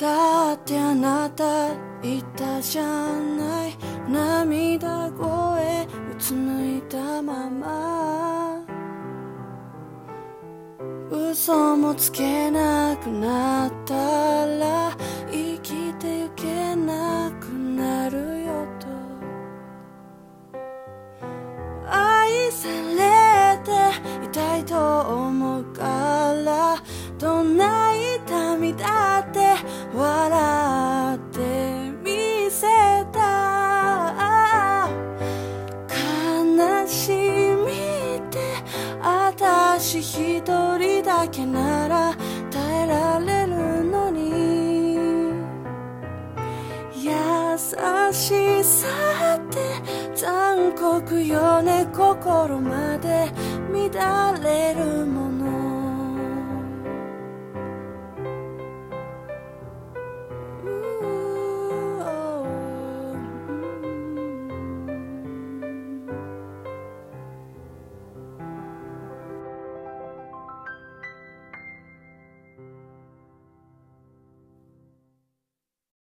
だってあなた言ったじゃない、涙声うつむいたまま、嘘もつけなくなったら生きてゆけなくなるよと、愛されていたいと思うから、どんな痛みだって笑ってみせた、悲しみって私一人だけなら耐えられるのに、優しさって残酷よね、心まで乱れる